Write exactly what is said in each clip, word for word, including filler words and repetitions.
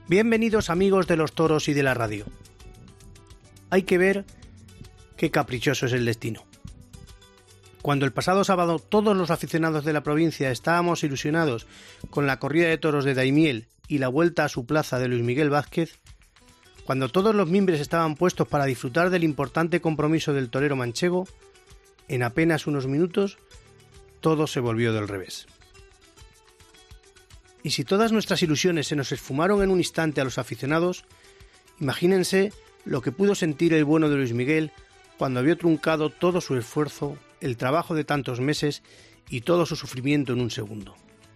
Bienvenidos amigos de los toros y de la radio. Hay que ver qué caprichoso es el destino. Cuando el pasado sábado todos los aficionados de la provincia estábamos ilusionados con la corrida de toros de Daimiel y la vuelta a su plaza de Luis Miguel Vázquez, cuando todos los mimbres estaban puestos para disfrutar del importante compromiso del torero manchego, en apenas unos minutos todo se volvió del revés. Y si todas nuestras ilusiones se nos esfumaron en un instante a los aficionados, imagínense lo que pudo sentir el bueno de Luis Miguel cuando vio truncado todo su esfuerzo, el trabajo de tantos meses y todo su sufrimiento en un segundo.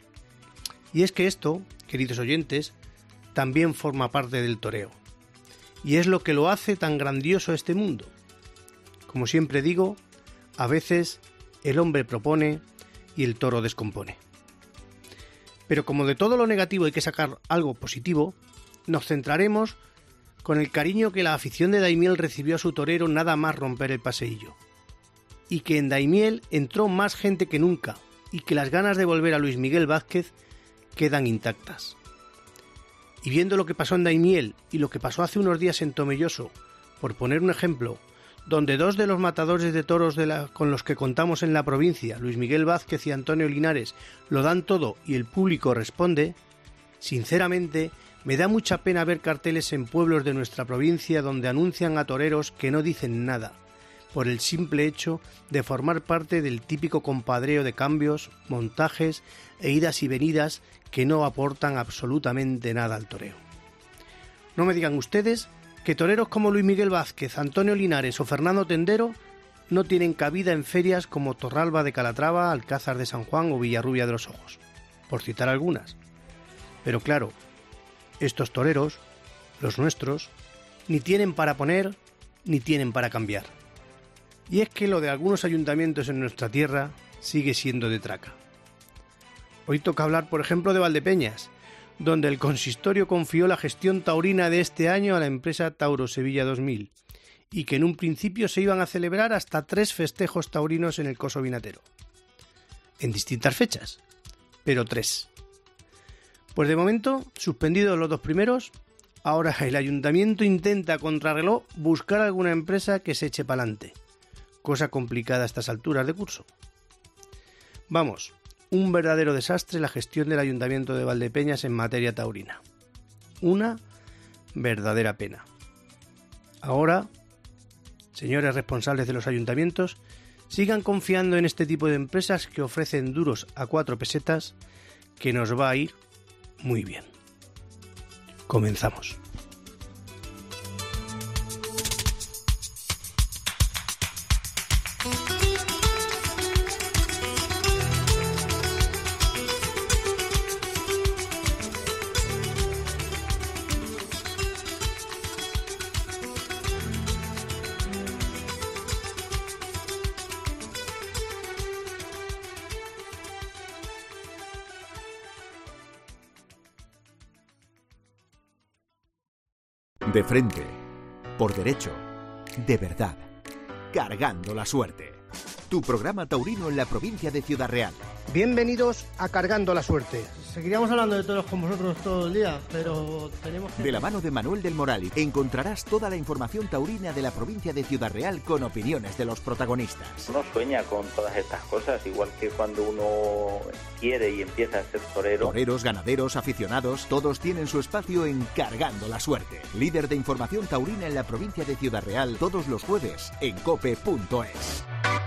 Y es que esto, queridos oyentes, también forma parte del toreo. Y es lo que lo hace tan grandioso este mundo. Como siempre digo, a veces el hombre propone y el toro descompone. Pero como de todo lo negativo hay que sacar algo positivo, nos centraremos con el cariño que la afición de Daimiel recibió a su torero nada más romper el paseillo. Y que en Daimiel entró más gente que nunca y que las ganas de volver a Luis Miguel Vázquez quedan intactas. Y viendo lo que pasó en Daimiel y lo que pasó hace unos días en Tomelloso, por poner un ejemplo, donde dos de los matadores de toros de la, con los que contamos en la provincia, Luis Miguel Vázquez y Antonio Linares, lo dan todo y el público responde, sinceramente me da mucha pena ver carteles en pueblos de nuestra provincia donde anuncian a toreros que no dicen nada, por el simple hecho de formar parte del típico compadreo de cambios, montajes e idas y venidas que no aportan absolutamente nada al toreo. No me digan ustedes que toreros como Luis Miguel Vázquez, Antonio Linares o Fernando Tendero no tienen cabida en ferias como Torralba de Calatrava, Alcázar de San Juan o Villarrubia de los Ojos, por citar algunas. Pero claro, estos toreros, los nuestros, ni tienen para poner ni tienen para cambiar. Y es que lo de algunos ayuntamientos en nuestra tierra sigue siendo de traca. Hoy toca hablar, por ejemplo, de Valdepeñas, donde el consistorio confió la gestión taurina de este año a la empresa Tauro Sevilla dos mil, y que en un principio se iban a celebrar hasta tres festejos taurinos en el Coso Vinatero. En distintas fechas, pero tres. Pues de momento, suspendidos los dos primeros, ahora el ayuntamiento intenta a contrarreloj buscar alguna empresa que se eche pa'lante, cosa complicada a estas alturas de curso. Vamos, un verdadero desastre la gestión del Ayuntamiento de Valdepeñas en materia taurina. Una verdadera pena. Ahora, señores responsables de los ayuntamientos, sigan confiando en este tipo de empresas que ofrecen duros a cuatro pesetas, que nos va a ir muy bien. Comenzamos. De frente, por derecho, de verdad, cargando la suerte. Tu programa taurino en la provincia de Ciudad Real. Bienvenidos a Cargando la Suerte. Seguiríamos hablando de toros con vosotros todo el día, pero tenemos que... De la mano de Manuel del Moral encontrarás toda la información taurina de la provincia de Ciudad Real con opiniones de los protagonistas. Uno sueña con todas estas cosas, igual que cuando uno quiere y empieza a ser torero. Toreros, ganaderos, aficionados, todos tienen su espacio en Cargando la Suerte. Líder de información taurina en la provincia de Ciudad Real, todos los jueves en cope punto es.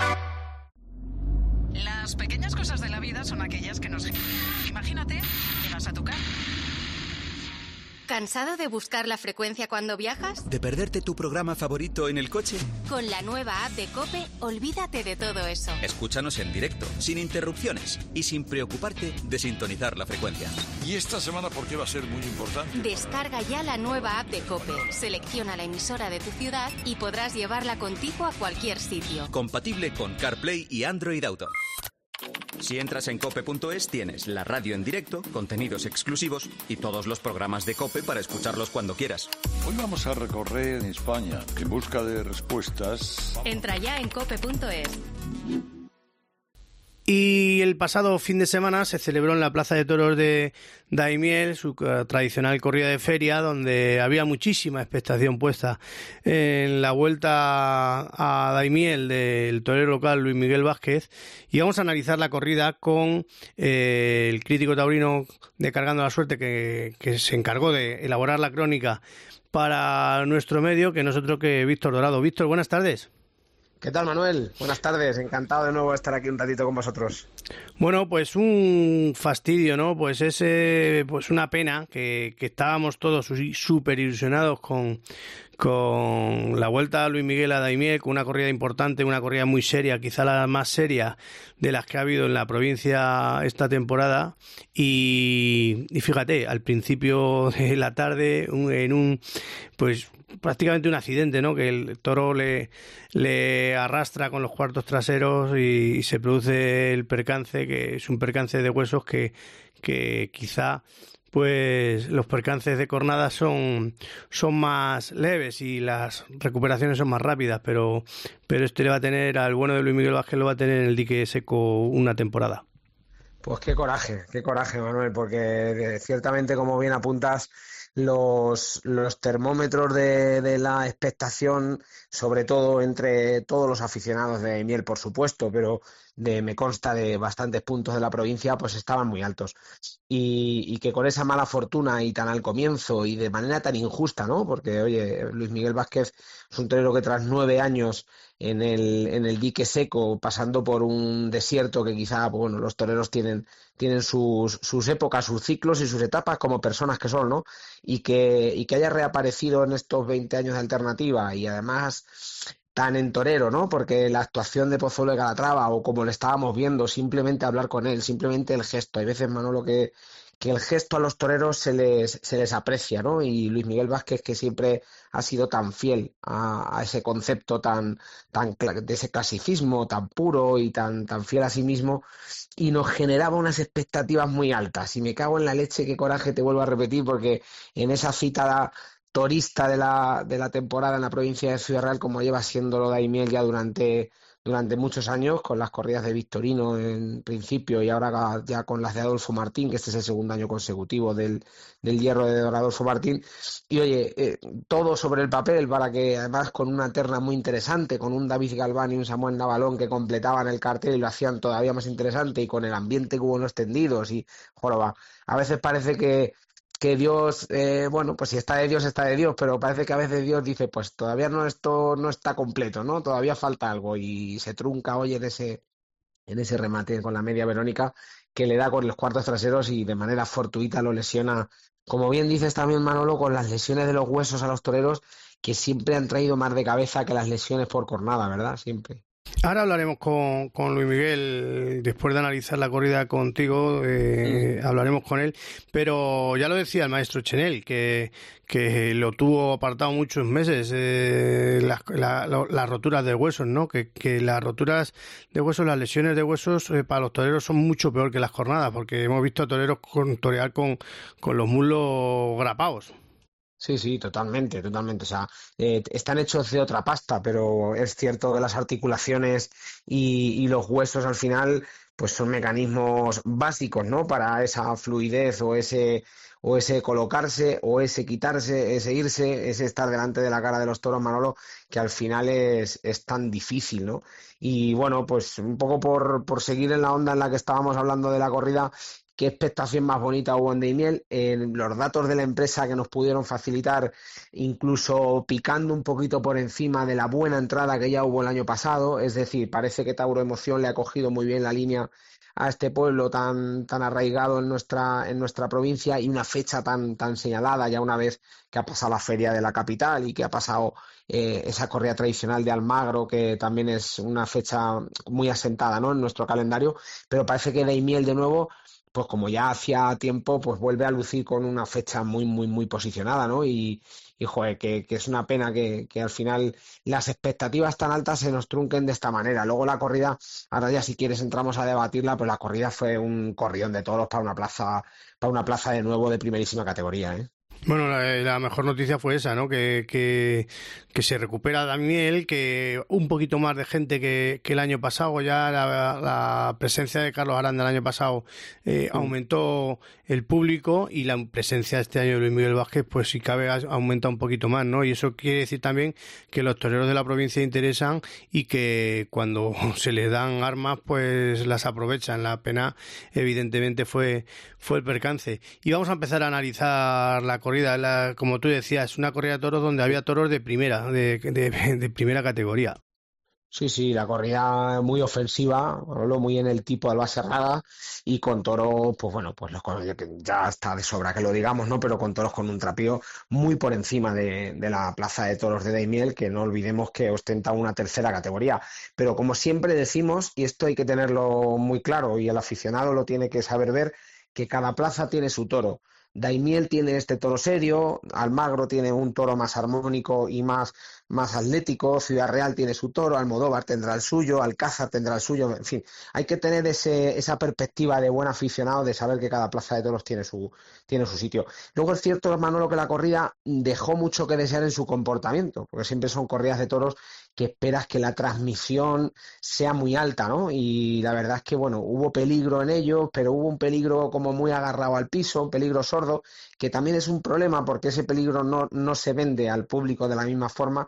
Las pequeñas cosas de la vida son aquellas que nos... Imagínate, llegas a tu casa. ¿Cansado de buscar la frecuencia cuando viajas? ¿De perderte tu programa favorito en el coche? Con la nueva app de COPE, olvídate de todo eso. Escúchanos en directo, sin interrupciones y sin preocuparte de sintonizar la frecuencia. ¿Y esta semana por qué va a ser muy importante? Descarga ya la nueva app de COPE, selecciona la emisora de tu ciudad y podrás llevarla contigo a cualquier sitio. Compatible con CarPlay y Android Auto. Si entras en cope punto es tienes la radio en directo, contenidos exclusivos y todos los programas de COPE para escucharlos cuando quieras. Hoy vamos a recorrer España en busca de respuestas. Entra ya en cope punto es. Y el pasado fin de semana se celebró en la Plaza de Toros de Daimiel su tradicional corrida de feria, donde había muchísima expectación puesta en la vuelta a Daimiel del torero local Luis Miguel Vázquez. Y vamos a analizar la corrida con eh, el crítico taurino de Cargando la Suerte, que, que se encargó de elaborar la crónica para nuestro medio, que no es otro que Víctor Dorado. Víctor, buenas tardes. ¿Qué tal, Manuel? Buenas tardes, encantado de nuevo de estar aquí un ratito con vosotros. Bueno, pues un fastidio, ¿no? Pues es eh, pues una pena que, que estábamos todos súper ilusionados con, con la vuelta a Luis Miguel a Daimiel, con una corrida importante, una corrida muy seria, quizá la más seria de las que ha habido en la provincia esta temporada. Y, y fíjate, al principio de la tarde, un, en un, pues prácticamente un accidente, ¿no? Que el toro le, le arrastra con los cuartos traseros y, y se produce el percance, que es un percance de huesos que, que quizá pues los percances de cornada son, son más leves y las recuperaciones son más rápidas, pero, pero este le va a tener, al bueno de Luis Miguel Vázquez lo va a tener en el dique seco una temporada. Pues qué coraje, qué coraje, Manuel, porque ciertamente, como bien apuntas, los, los termómetros de, de la expectación, sobre todo entre todos los aficionados de Daimiel, por supuesto, pero de, me consta de bastantes puntos de la provincia, pues estaban muy altos. Y, y que con esa mala fortuna y tan al comienzo y de manera tan injusta, ¿no? Porque, oye, Luis Miguel Vázquez es un torero que tras nueve años en el, en el dique seco, pasando por un desierto que quizá, pues, bueno, los toreros tienen, tienen sus, sus épocas, sus ciclos y sus etapas como personas que son, ¿no? Y que, y que haya reaparecido en estos veinte años de alternativa y además tan en torero, ¿no? Porque la actuación de Pozuelo de Calatrava, o como le estábamos viendo, simplemente hablar con él, simplemente el gesto. Hay veces, Manolo, que, que el gesto a los toreros se les, se les aprecia, ¿no? Y Luis Miguel Vázquez, que siempre ha sido tan fiel a, a ese concepto tan, tan de ese clasicismo tan puro y tan, tan fiel a sí mismo, y nos generaba unas expectativas muy altas. Y me cago en la leche, qué coraje, te vuelvo a repetir, porque en esa cita torista de la, de la temporada en la provincia de Ciudad Real, como lleva siéndolo Daimiel ya durante, durante muchos años, con las corridas de Victorino en principio y ahora ya con las de Adolfo Martín, que este es el segundo año consecutivo del, del hierro de Adolfo Martín. Y oye, eh, todo sobre el papel, para que además con una terna muy interesante, con un David Galván y un Samuel Navalón que completaban el cartel y lo hacían todavía más interesante, y con el ambiente que hubo en los tendidos y joroba. A veces parece que que Dios, eh, bueno, pues si está de Dios, está de Dios, pero parece que a veces Dios dice, pues todavía no, esto no está completo, ¿no? Todavía falta algo, y se trunca hoy en ese, en ese remate con la media Verónica, que le da con los cuartos traseros y de manera fortuita lo lesiona. Como bien dices también, Manolo, con las lesiones de los huesos a los toreros, que siempre han traído más de cabeza que las lesiones por cornada, ¿verdad? Siempre. Ahora hablaremos con, con Luis Miguel, después de analizar la corrida contigo, eh, mm. hablaremos con él, pero ya lo decía el maestro Chenel, que, que lo tuvo apartado muchos meses, eh, las, la, la, las roturas de huesos, ¿no? Que, que las roturas de huesos, las lesiones de huesos eh, para los toreros son mucho peor que las cornadas, porque hemos visto a toreros con, torear con, con los muslos grapados. Sí, sí, totalmente, totalmente. O sea, eh, están hechos de otra pasta, pero es cierto que las articulaciones y, y los huesos al final, pues son mecanismos básicos, ¿no? Para esa fluidez o ese o ese colocarse o ese quitarse, ese irse, ese estar delante de la cara de los toros, Manolo, que al final es, es tan difícil, ¿no? Y bueno, pues un poco por, por seguir en la onda en la que estábamos hablando de la corrida. Qué expectación más bonita hubo en Daimiel. En los datos de la empresa que nos pudieron facilitar, incluso picando un poquito por encima de la buena entrada que ya hubo el año pasado, es decir, parece que Tauro Emoción le ha cogido muy bien la línea a este pueblo tan, tan arraigado en nuestra, en nuestra provincia, y una fecha tan, tan señalada, ya una vez que ha pasado la feria de la capital y que ha pasado eh, esa corrida tradicional de Almagro, que también es una fecha muy asentada, ¿no?, en nuestro calendario. Pero parece que Daimiel de nuevo, pues como ya hacía tiempo, pues vuelve a lucir con una fecha muy, muy, muy posicionada, ¿no? Y, y joder, que, que es una pena que, que al final las expectativas tan altas se nos trunquen de esta manera. Luego la corrida, ahora ya si quieres entramos a debatirla, pues la corrida fue un corrión de toros para una plaza, para una plaza de nuevo de primerísima categoría, ¿eh? Bueno, la, la mejor noticia fue esa, ¿no? Que, que, que se recupera Daimiel, que un poquito más de gente que, que el año pasado, ya la, la presencia de Carlos Aranda el año pasado eh, sí. aumentó el público, y la presencia este año de Luis Miguel Vázquez, pues si cabe, aumenta un poquito más, ¿no? Y eso quiere decir también que los toreros de la provincia interesan, y que cuando se les dan armas, pues las aprovechan. La pena, evidentemente, fue, fue el percance. Y vamos a empezar a analizar la corrida. La, como tú decías, una corrida de toros donde había toros de primera, de, de, de primera categoría. Sí, sí, la corrida muy ofensiva, muy en el tipo de Alba Serrada, y con toros, pues bueno, pues los ya está de sobra que lo digamos, ¿no? Pero con toros con un trapío muy por encima de, de la plaza de toros de Daimiel, que no olvidemos que ostenta una tercera categoría. Pero como siempre decimos, y esto hay que tenerlo muy claro, y el aficionado lo tiene que saber ver, que cada plaza tiene su toro. Daimiel tiene este toro serio, Almagro tiene un toro más armónico y más, más atlético, Ciudad Real tiene su toro, Almodóvar tendrá el suyo, Alcázar tendrá el suyo, en fin, hay que tener ese, esa perspectiva de buen aficionado, de saber que cada plaza de toros tiene su, tiene su sitio. Luego es cierto, Manolo, que la corrida dejó mucho que desear en su comportamiento, porque siempre son corridas de toros que esperas que la transmisión sea muy alta, ¿no? Y la verdad es que, bueno, hubo peligro en ellos, pero hubo un peligro como muy agarrado al piso, un peligro sordo, que también es un problema porque ese peligro no, no se vende al público de la misma forma,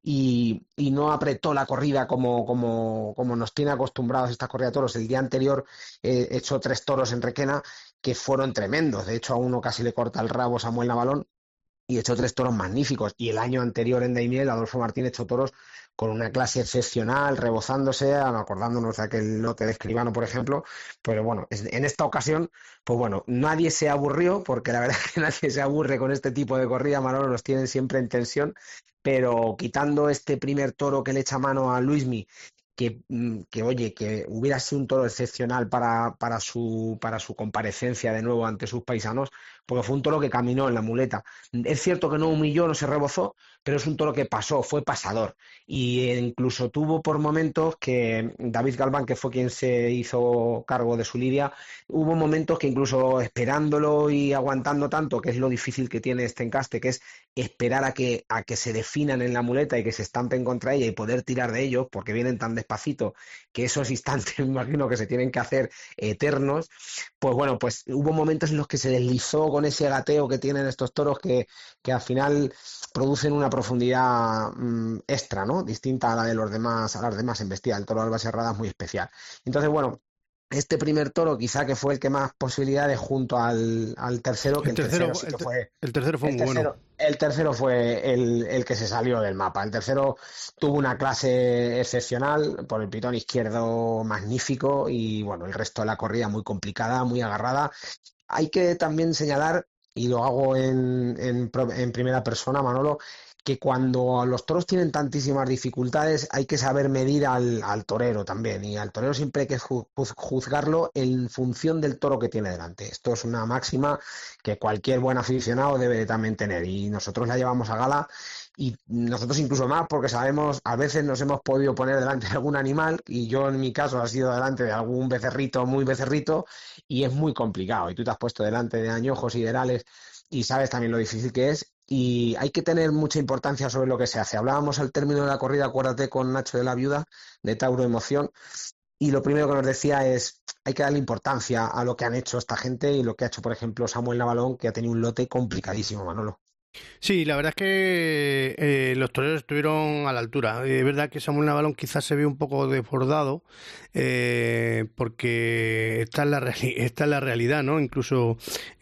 y, y no apretó la corrida como, como, como nos tiene acostumbrados esta corrida de toros. El día anterior eh, echó tres toros en Requena que fueron tremendos, de hecho a uno casi le corta el rabo Samuel Navalón, y echó tres toros magníficos. Y el año anterior en Daimiel, Adolfo Martín echó toros con una clase excepcional, rebozándose, acordándonos de aquel lote de Escribano, por ejemplo. Pero bueno, en esta ocasión, pues bueno, nadie se aburrió, porque la verdad es que nadie se aburre con este tipo de corrida, Manolo, nos tienen siempre en tensión, pero quitando este primer toro que le echa mano a Luismi, que, que oye, que hubiera sido un toro excepcional para, para, su, para su comparecencia de nuevo ante sus paisanos, porque fue un toro que caminó en la muleta. Es cierto que no humilló, no se rebozó, pero es un toro que pasó, fue pasador, y incluso tuvo por momentos que David Galván, que fue quien se hizo cargo de su lidia, hubo momentos que incluso esperándolo y aguantando tanto, que es lo difícil que tiene este encaste, que es esperar a que, a que se definan en la muleta y que se estampen contra ella y poder tirar de ellos, porque vienen tan despacito que esos instantes me imagino que se tienen que hacer eternos. Pues bueno, pues hubo momentos en los que se deslizó con ese gateo que tienen estos toros, que, que al final producen una profundidad mmm, extra, ¿no? Distinta a la de los demás, a las demás embestidas. El toro de Alba Serrada es muy especial. Entonces, bueno, este primer toro quizá que fue el que más posibilidades junto al, al tercero, que el, el tercero, tercero sí que el, fue... El tercero fue el muy tercero, bueno. El tercero fue el, el que se salió del mapa. El tercero tuvo una clase excepcional, por el pitón izquierdo magnífico, y bueno, el resto de la corrida muy complicada, muy agarrada. Hay que también señalar, y lo hago en, en, en primera persona, Manolo, que cuando los toros tienen tantísimas dificultades hay que saber medir al, al torero también, y al torero siempre hay que juzgarlo en función del toro que tiene delante. Esto es una máxima que cualquier buen aficionado debe también tener, y nosotros la llevamos a gala, y nosotros incluso más, porque sabemos, a veces nos hemos podido poner delante de algún animal, y yo en mi caso ha sido delante de algún becerrito muy becerrito, y es muy complicado, y tú te has puesto delante de añojos y derales y sabes también lo difícil que es, y hay que tener mucha importancia sobre lo que se hace. Hablábamos al término de la corrida, acuérdate, con Nacho de la Viuda, de Tauro Emoción, y lo primero que nos decía es, hay que darle importancia a lo que han hecho esta gente y lo que ha hecho, por ejemplo, Samuel Navalón, que ha tenido un lote complicadísimo, Manolo. Sí, la verdad es que eh, los toreros estuvieron a la altura. Es verdad que Samuel Navalón quizás se ve un poco desbordado, eh, porque está en la reali- está en la realidad, ¿no? Incluso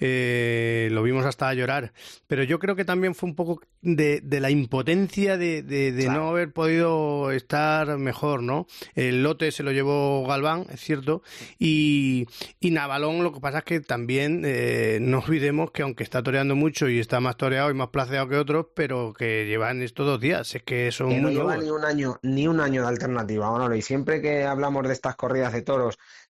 eh, lo vimos hasta llorar. Pero yo creo que también fue un poco de, de la impotencia de, de, de claro. no haber podido estar mejor, ¿no? El lote se lo llevó Galván, es cierto, y, y Navalón, lo que pasa es que también eh, no olvidemos que aunque está toreando mucho y está más toreado y más placeado que otros, pero que llevan estos dos días, es que son que no muy lleva nuevos. ni un año ni un año de alternativa, Manolo, y siempre que hablamos de estas corridas de toros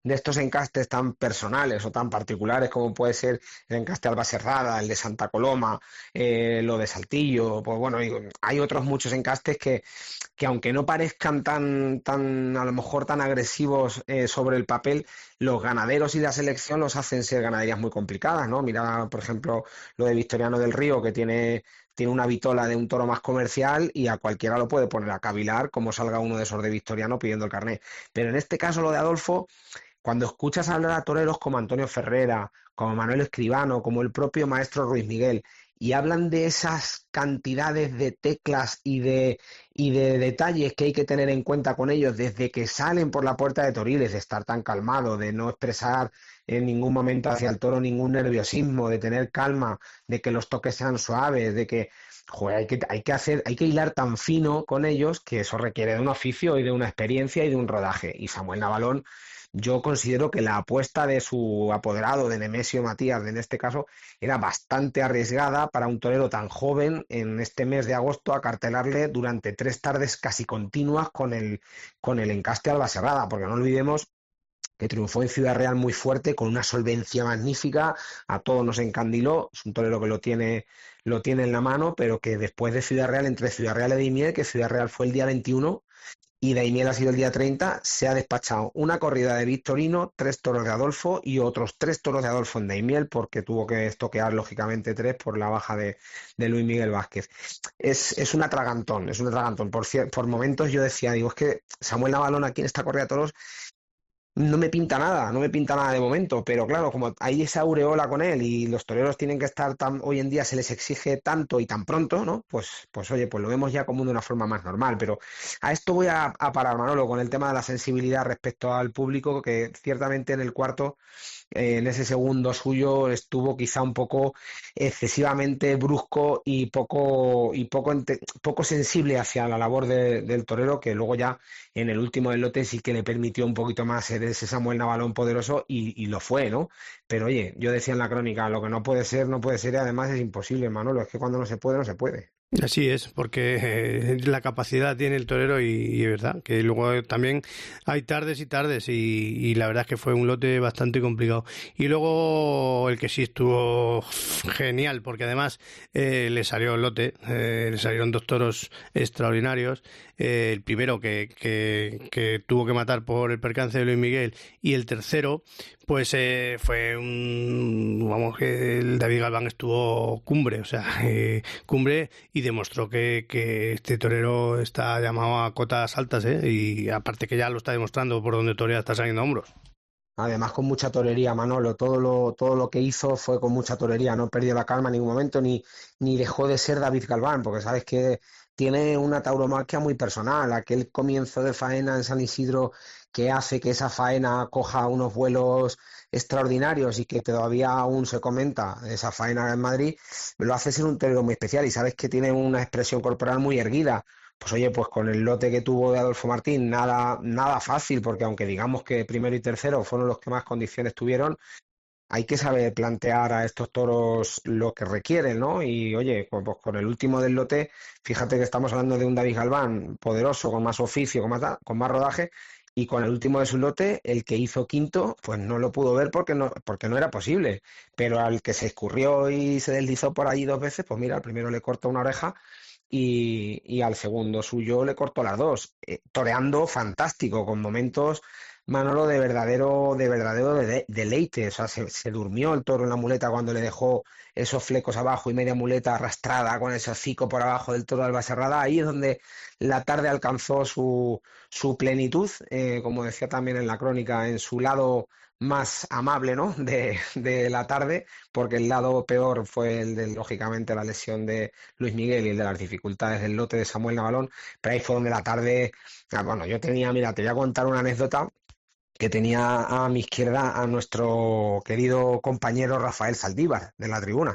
de estos encastes tan personales o tan particulares como puede ser el encaste Albaserrada, el de Santa Coloma, eh, lo de Saltillo, pues bueno, hay otros muchos encastes que, que aunque no parezcan tan, tan a lo mejor tan agresivos eh, sobre el papel, los ganaderos y la selección los hacen ser ganaderías muy complicadas, ¿no? Mira, por ejemplo, lo de Victoriano del Río, que tiene, tiene una vitola de un toro más comercial y a cualquiera lo puede poner a cavilar como salga uno de esos de Victoriano pidiendo el carné. Pero en este caso, lo de Adolfo, cuando escuchas hablar a toreros como Antonio Ferrera, como Manuel Escribano, como el propio maestro Ruiz Miguel, y hablan de esas cantidades de teclas y de, y de detalles que hay que tener en cuenta con ellos desde que salen por la puerta de Toriles, de estar tan calmado, de no expresar en ningún momento hacia el toro ningún nerviosismo, de tener calma, de que los toques sean suaves, de que, joder, hay que, hay que hacer, hay que hilar tan fino con ellos que eso requiere de un oficio y de una experiencia y de un rodaje. Y Samuel Navalón, yo considero que la apuesta de su apoderado, de Nemesio Matías, en este caso, era bastante arriesgada para un torero tan joven en este mes de agosto acartelarle durante tres tardes casi continuas con el, con el encaste Albaserrada, porque no olvidemos que triunfó en Ciudad Real muy fuerte, con una solvencia magnífica, a todos nos encandiló, es un torero que lo tiene, lo tiene en la mano, pero que después de Ciudad Real, entre Ciudad Real y Daimiel, que Ciudad Real fue el día veintiuno, y Daimiel ha sido el día treinta, se ha despachado una corrida de Victorino, tres toros de Adolfo y otros tres toros de Adolfo en Daimiel, porque tuvo que estoquear lógicamente tres por la baja de, de Luis Miguel Vázquez. Es, es un atragantón, es un atragantón. Por, por momentos yo decía, digo, es que Samuel Navalón aquí en esta corrida de toros no me pinta nada, no me pinta nada de momento, pero claro, como hay esa aureola con él y los toreros tienen que estar tan, hoy en día se les exige tanto y tan pronto, ¿no? Pues, pues oye, pues lo vemos ya como de una forma más normal, pero a esto voy a, a parar, Manolo, con el tema de la sensibilidad respecto al público, que ciertamente en el cuarto, eh, en ese segundo suyo, estuvo quizá un poco excesivamente brusco y poco, y poco, poco sensible hacia la labor de, del torero, que luego ya en el último del lote sí que le permitió un poquito más ser ese Samuel Navalón poderoso y, y lo fue, ¿no? Pero oye, yo decía en la crónica, lo que no puede ser, no puede ser y además es imposible, Manolo, es que cuando no se puede, no se puede. Así es, porque eh, la capacidad tiene el torero y, y es verdad que luego también hay tardes y tardes y, y la verdad es que fue un lote bastante complicado. Y luego el que sí estuvo genial, porque además eh, le salió el lote, eh, le salieron dos toros extraordinarios, eh, el primero que, que, que tuvo que matar por el percance de Luis Miguel y el tercero pues eh, fue un, vamos, que el David Galván estuvo cumbre, o sea, eh, cumbre y demostró que, que este torero está llamado a cotas altas, ¿eh? Y aparte que ya lo está demostrando por donde torea está saliendo a hombros. Además con mucha torería, Manolo, todo lo, todo lo que hizo fue con mucha torería, no perdió la calma en ningún momento ni, ni dejó de ser David Galván, porque sabes que tiene una tauromaquia muy personal, aquel comienzo de faena en San Isidro que hace que esa faena coja unos vuelos extraordinarios y que todavía aún se comenta esa faena en Madrid, lo hace ser un torero muy especial y sabes que tiene una expresión corporal muy erguida. Pues oye, pues con el lote que tuvo de Adolfo Martín, nada, nada fácil, porque aunque digamos que primero y tercero fueron los que más condiciones tuvieron, hay que saber plantear a estos toros lo que requieren, ¿no? Y oye, pues con el último del lote, fíjate que estamos hablando de un David Galván poderoso, con más oficio, con más, con más rodaje, y con el último de su lote, el que hizo quinto, pues no lo pudo ver porque no, porque no era posible. Pero al que se escurrió y se deslizó por allí dos veces, pues mira, al primero le cortó una oreja y, y al segundo suyo le cortó las dos. Eh, toreando fantástico, con momentos, Manolo, de verdadero, de verdadero de, deleite. O sea, se, se durmió el toro en la muleta cuando le dejó esos flecos abajo y media muleta arrastrada con ese hocico por abajo del toro de Albaserrada. Ahí es donde la tarde alcanzó su, su plenitud, eh, como decía también en la crónica, en su lado más amable, ¿no?, de, de la tarde, porque el lado peor fue el de, lógicamente, la lesión de Luis Miguel y el de las dificultades del lote de Samuel Navalón, pero ahí fue donde la tarde, bueno, yo tenía, mira, te voy a contar una anécdota, que tenía a mi izquierda a nuestro querido compañero Rafael Saldívar, de la tribuna.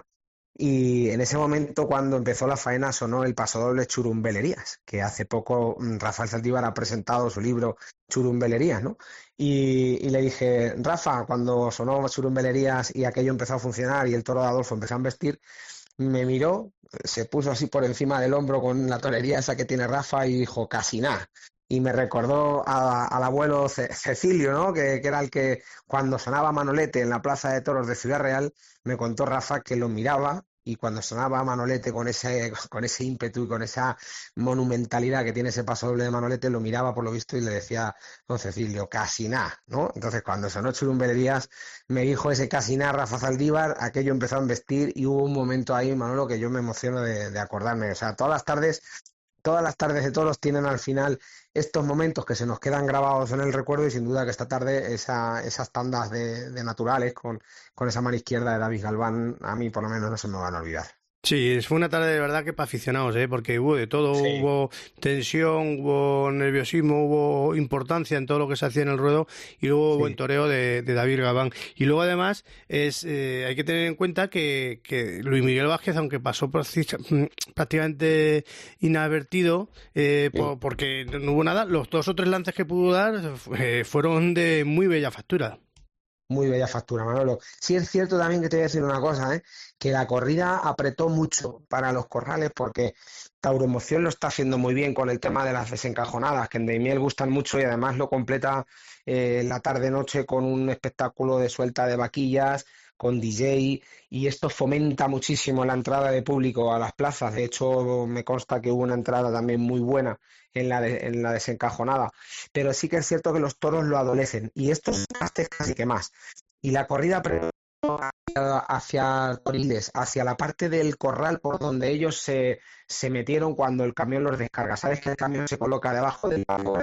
Y en ese momento, cuando empezó la faena, sonó el pasodoble Churumbelerías, que hace poco Rafael Saldívar ha presentado su libro Churumbelerías, ¿no? Y, y le dije, Rafa, cuando sonó Churumbelerías y aquello empezó a funcionar y el toro de Adolfo empezó a embestir, me miró, se puso así por encima del hombro con la torería esa que tiene Rafa y dijo, casi nada. y me recordó a, al abuelo Ce- Cecilio, ¿no? Que, que era el que cuando sonaba Manolete en la Plaza de Toros de Ciudad Real, me contó Rafa que lo miraba y cuando sonaba Manolete con ese, con ese ímpetu y con esa monumentalidad que tiene ese paso doble de Manolete, lo miraba por lo visto y le decía, don Cecilio, casi nada, ¿no? Entonces cuando sonó Churumbelerías, me dijo ese casi nada Rafa Zaldívar, aquello empezó a embestir y hubo un momento ahí, Manolo, que yo me emociono de, de acordarme. O sea, todas las tardes, todas las tardes de toros tienen al final estos momentos que se nos quedan grabados en el recuerdo y sin duda que esta tarde esa, esas tandas de, de naturales con, con esa mano izquierda de David Galván, a mí por lo menos no se me van a olvidar. Sí, fue una tarde de verdad que para aficionados, ¿eh? Porque hubo de todo, Sí. hubo tensión, hubo nerviosismo, hubo importancia en todo lo que se hacía en el ruedo y luego hubo Sí. buen toreo de, de David Galván. Y luego además es eh, hay que tener en cuenta que, que Luis Miguel Vázquez, aunque pasó por, prácticamente inadvertido, eh, Sí. por, porque no hubo nada, los dos o tres lances que pudo dar eh, fueron de muy bella factura. Muy bella factura, Manolo. Sí es cierto también que te voy a decir una cosa, ¿eh? Que la corrida apretó mucho para los corrales porque Tauromoción lo está haciendo muy bien con el tema de las desencajonadas, que en Daimiel gustan mucho y además lo completa eh, la tarde-noche con un espectáculo de suelta de vaquillas, con D J, y esto fomenta muchísimo la entrada de público a las plazas. De hecho, me consta que hubo una entrada también muy buena en la, de, en la desencajonada. Pero sí que es cierto que los toros lo adolecen, y estos castes casi que más. Y la corrida pre- hacia Toriles, hacia la parte del corral por donde ellos se, se metieron cuando el camión los descarga. Sabes que el camión se coloca debajo del banco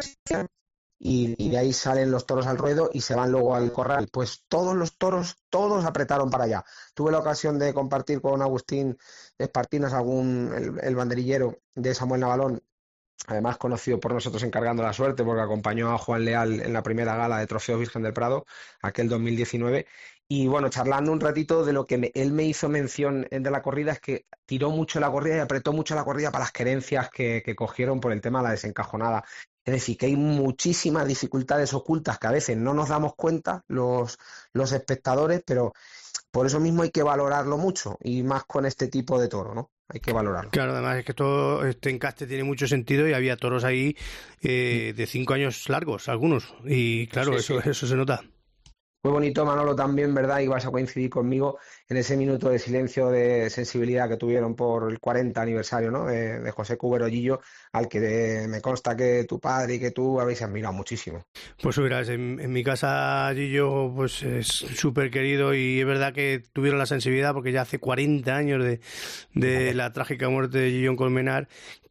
y, y de ahí salen los toros al ruedo y se van luego al corral. Pues todos los toros, todos apretaron para allá. Tuve la ocasión de compartir con Agustín Espartinas, algún, el, el banderillero de Samuel Navalón, además conocido por nosotros en Cargando la Suerte, porque acompañó a Juan Leal en la primera gala de Trofeo Virgen del Prado, aquel dos mil diecinueve. Y bueno, charlando un ratito de lo que me, él me hizo mención de la corrida, es que tiró mucho la corrida y apretó mucho la corrida para las querencias que, que cogieron por el tema de la desencajonada. Es decir, que hay muchísimas dificultades ocultas que a veces no nos damos cuenta los, los espectadores, pero por eso mismo hay que valorarlo mucho, y más con este tipo de toro, ¿no? Hay que valorarlo. Claro, además es que todo este encaste tiene mucho sentido y había toros ahí eh, de cinco años largos, algunos, y claro, Sí, eso, sí. eso se nota. Muy bonito, Manolo, también, ¿verdad? Y vas a coincidir conmigo en ese minuto de silencio de sensibilidad que tuvieron por el cuarenta aniversario, ¿no? De, de José Cubero Gillo, al que de, me consta que tu padre y que tú habéis admirado muchísimo. Pues verás, en, en mi casa Gillo pues es súper querido y es verdad que tuvieron la sensibilidad porque ya hace cuarenta años de, de la trágica muerte de Gillo en Colmenar,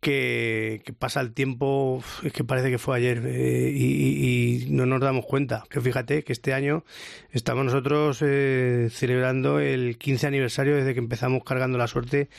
que, que pasa el tiempo, es que parece que fue ayer eh, y, y, y no nos damos cuenta, que fíjate que este año estamos nosotros eh, celebrando el quince aniversario desde que empezamos Cargando la Suerte,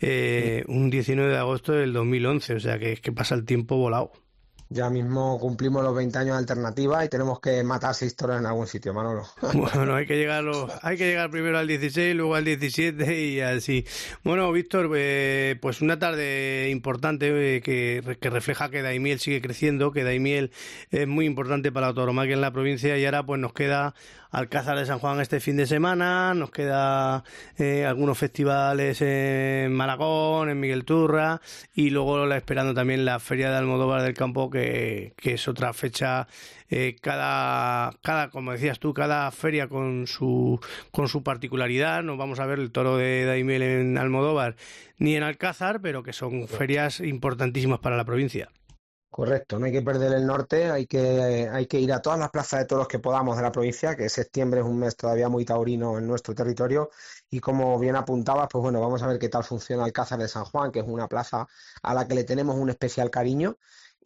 eh, un diecinueve de agosto del dos mil once, o sea que es que pasa el tiempo volado. Ya mismo cumplimos los veinte años de Alternativa y tenemos que matar seis toros en algún sitio, Manolo. Bueno, hay que llegar los, hay que llegar primero al dieciséis, luego al diecisiete y así. Bueno, Víctor, eh, pues una tarde importante eh, que, que refleja que Daimiel sigue creciendo, que Daimiel es muy importante para la tauromaquia en la provincia, y ahora pues nos queda Alcázar de San Juan este fin de semana, nos queda eh, algunos festivales en Malagón, en Miguel Turra, y luego la, esperando también la Feria de Almodóvar del Campo, que, que es otra fecha. Eh, cada, cada, como decías tú, cada feria con su con su particularidad. No vamos a ver el toro de Daimiel en Almodóvar ni en Alcázar, pero que son ferias importantísimas para la provincia. Correcto, no hay que perder el norte, hay que, hay que ir a todas las plazas de toros que podamos de la provincia, que septiembre es un mes todavía muy taurino en nuestro territorio, y como bien apuntabas, pues bueno, vamos a ver qué tal funciona Alcázar de San Juan, que es una plaza a la que le tenemos un especial cariño,